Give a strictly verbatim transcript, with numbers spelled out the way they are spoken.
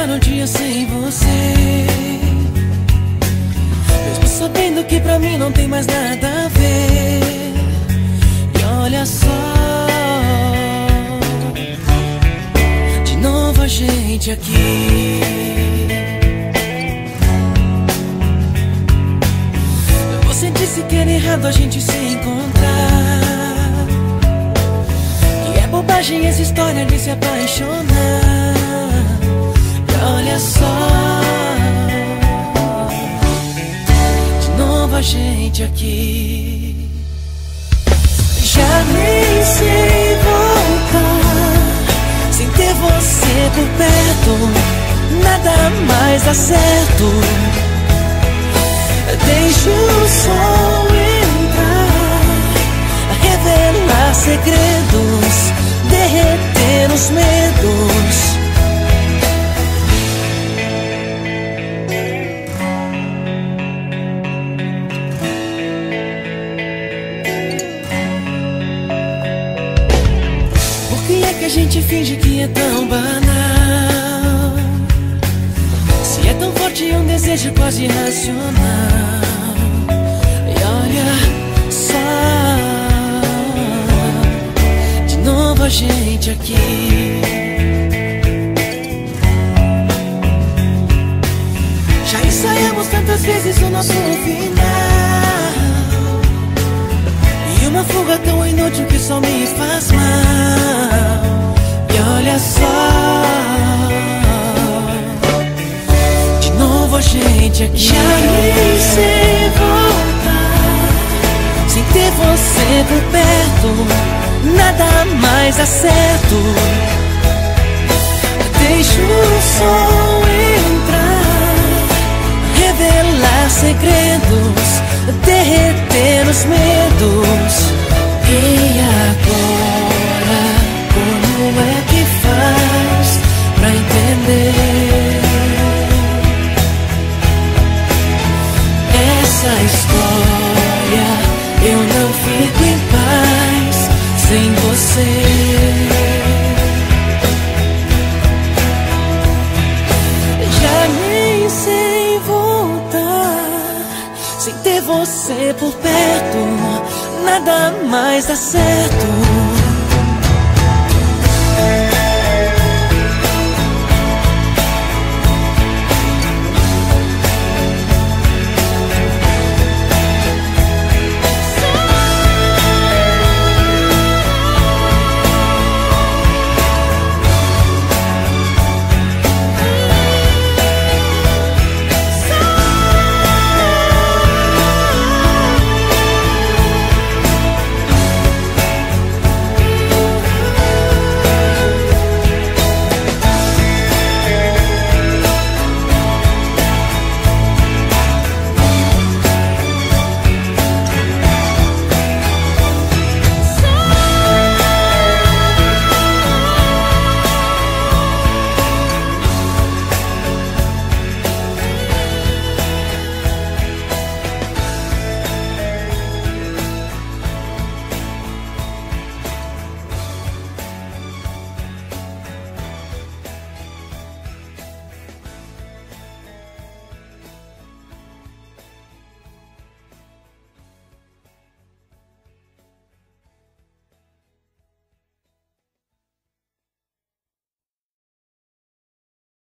passar um dia sem você, mesmo sabendo que pra mim não tem mais nada a ver. E olha só, de novo a gente aqui. Você disse que era errado a gente se encontrar, que é bobagem essa história de se apaixonar. E olha só, de novo a gente aqui. Já nem sei voltar sem ter você por perto, nada mais dá certo. Deixa o sol entrar, revelar segredos, derreter os medos. Por que é que a gente finge que é tão banal? Se é tão forte um desejo quase irracional. E olha só, de novo a gente aqui. Já ensaiamos tantas vezes o nosso final, e uma fuga tão inútil que só me faz mal. E olha só, a gente aqui. Já nem sei voltar sem ter você por perto, nada mais dá certo. Deixa o sol entrar, revelar segredos, derreter os medos. E agora, como é que faz pra entender essa história? Eu não fico em paz sem você. Já nem sei voltar sem ter você por perto, nada mais dá certo.